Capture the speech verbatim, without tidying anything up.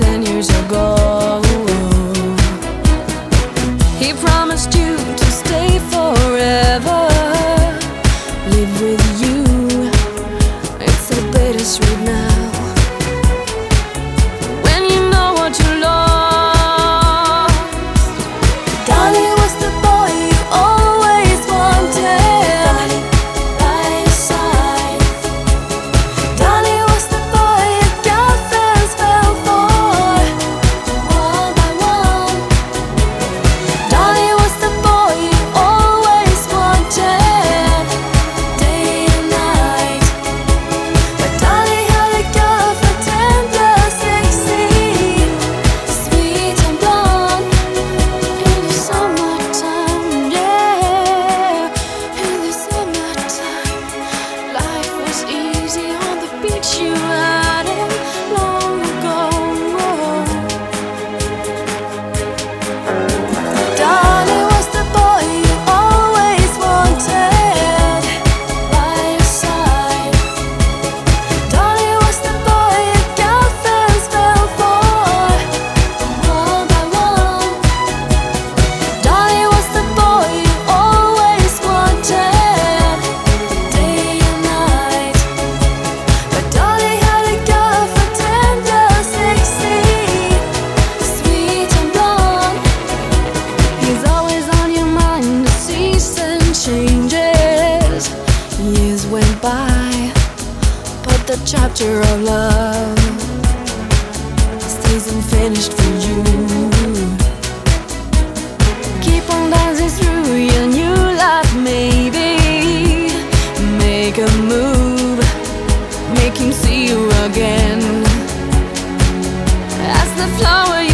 ten years ago. He promised you to stay forever, live with you. It's so bittersweet now when you know what you lost. Donnie was the boy you always wanted by your side. Donnie was the boy your girlfriends fell for one by one. Donnie was the boy you always wanted day and night. But Donnie had a girl for ten plus sixteen, sweet and blonde. In the summertime, yeah, in the summertime, life was easy on the beach you had it long ago. Donnie was the boy you always wanted by your side. Donnie was the boy your girlfriends fell for one by one. Donnie was the boy you always wanted day and night. But Donnie had a girl for ten plus sixteen, sweet and blonde. He's always on your mind, the season changes. Years went by, but the chapter of love stays unfinished for you. Keep on dancing through your new life, maybe. Make a move, make him see you again. As the flower